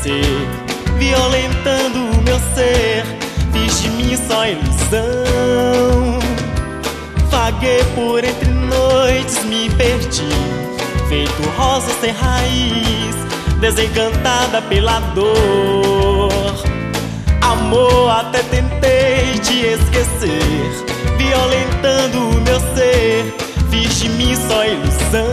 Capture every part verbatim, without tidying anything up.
esquecer, violentando o meu ser. Fiz de mim só ilusão. Vaguei por entre noites, me perdi, feito rosa sem raiz, desencantada pela dor. Amor, até tentei te esquecer, violentando o meu ser. Fiz de mim só ilusão.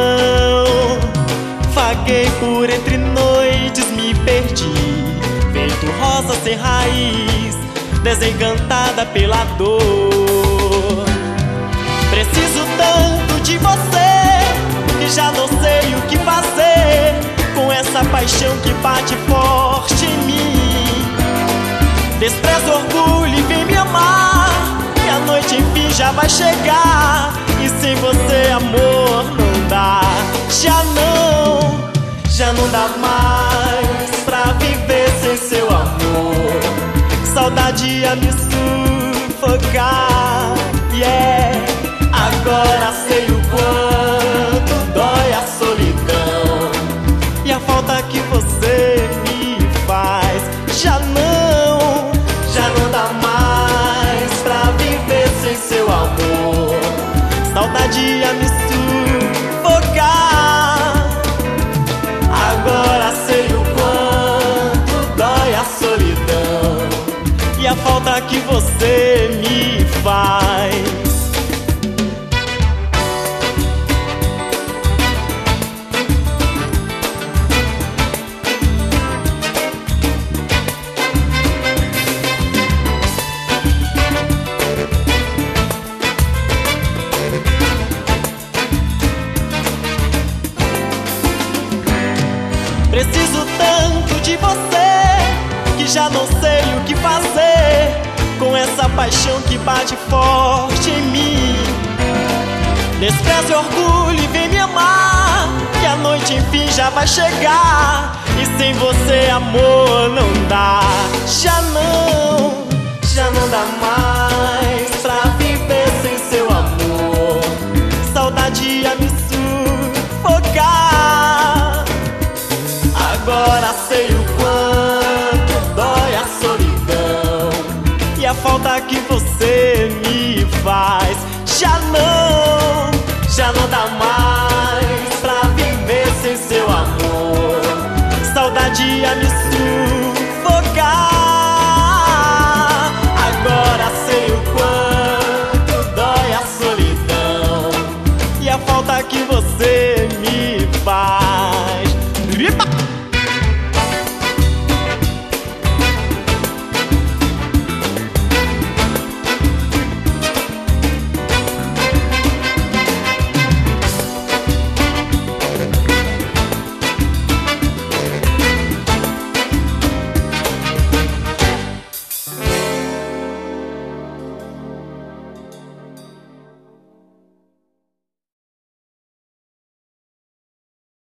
Vaguei por entre noites, me perdi, feito rosa sem raiz, desencantada pela dor. Preciso tanto de você que já não sei o que fazer com essa paixão que bate forte em mim. Despreza o orgulho e vem me amar, que a noite enfim já vai chegar. E sem você, amor, não dá. Já não, já não dá mais pra viver sem seu amor. Saudade a me sufocar, yeah. Agora sei o quanto dói a solidão e a falta que você me faz. Já não, já não dá mais pra viver sem seu amor. Saudade a me sufocar. Agora sei o quanto dói a solidão e a falta que você me faz. Preciso tanto de você que já não sei o que fazer com essa paixão que bate forte em mim. Despreze o orgulho e vem me amar, que a noite enfim já vai chegar. E sem você, amor, não dá. Já não, já não dá mais pra viver sem seu amor. Saudade a me sufocar. Agora sei o quanto dói a solidão e a falta que você me faz. Já não, já não dá mais